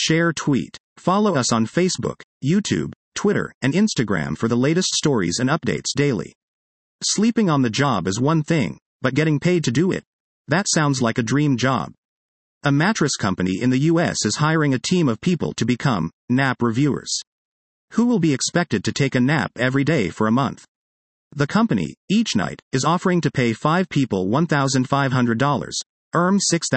Share, tweet. Follow us on Facebook, YouTube, Twitter, and Instagram for the latest stories and updates daily. Sleeping on the job is one thing, but getting paid to do it? That sounds like a dream job. A mattress company in the US is hiring a team of people to become nap reviewers, who will be expected to take a nap every day for a month. The company, Each Night, is offering to pay 5 people $1,500, earn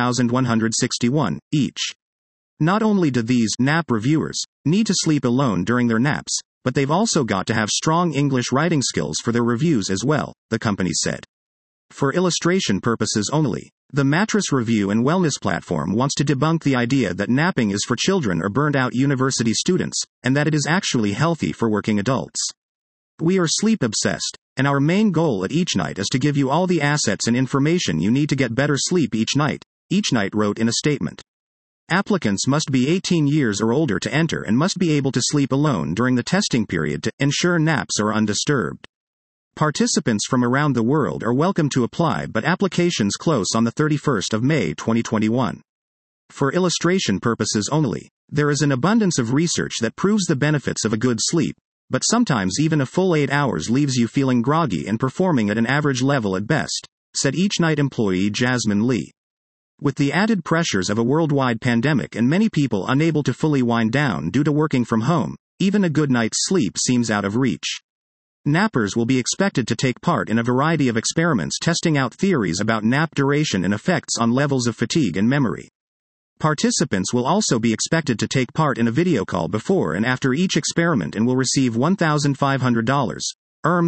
$6,161 each. Not only do these nap reviewers need to sleep alone during their naps, but they've also got to have strong English writing skills for their reviews as well, the company said. For illustration purposes only, the Mattress Review and Wellness platform wants to debunk the idea that napping is for children or burned-out university students, and that it is actually healthy for working adults. We are sleep-obsessed, and our main goal at Each Night is to give you all the assets and information you need to get better sleep each night, Each Night wrote in a statement. Applicants must be 18 years or older to enter and must be able to sleep alone during the testing period to ensure naps are undisturbed. Participants from around the world are welcome to apply, but applications close on the 31st of May 2021. For illustration purposes only, there is an abundance of research that proves the benefits of a good sleep, but sometimes even a full 8 hours leaves you feeling groggy and performing at an average level at best, said Each Night employee Jasmine Lee. With the added pressures of a worldwide pandemic and many people unable to fully wind down due to working from home, even a good night's sleep seems out of reach. Nappers will be expected to take part in a variety of experiments testing out theories about nap duration and effects on levels of fatigue and memory. Participants will also be expected to take part in a video call before and after each experiment and will receive $1,500, earn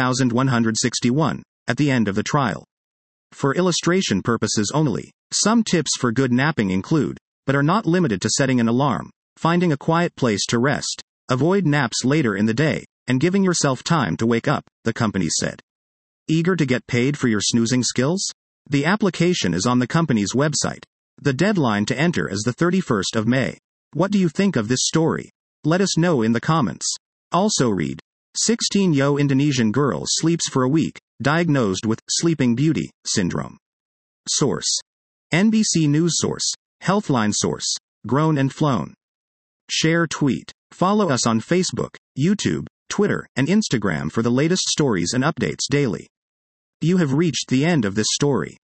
$6,161, at the end of the trial. For illustration purposes only, some tips for good napping include, but are not limited to setting an alarm, finding a quiet place to rest, avoid naps later in the day, and giving yourself time to wake up, the company said. Eager to get paid for your snoozing skills? The application is on the company's website. The deadline to enter is the 31st of May. What do you think of this story? Let us know in the comments. Also read, 16-year Indonesian girl sleeps for a week, diagnosed with Sleeping Beauty syndrome. Source: NBC News. Source: Healthline. Source: Grown and Flown. Share, tweet. Follow us on Facebook, YouTube, Twitter, and Instagram for the latest stories and updates daily. You have reached the end of this story.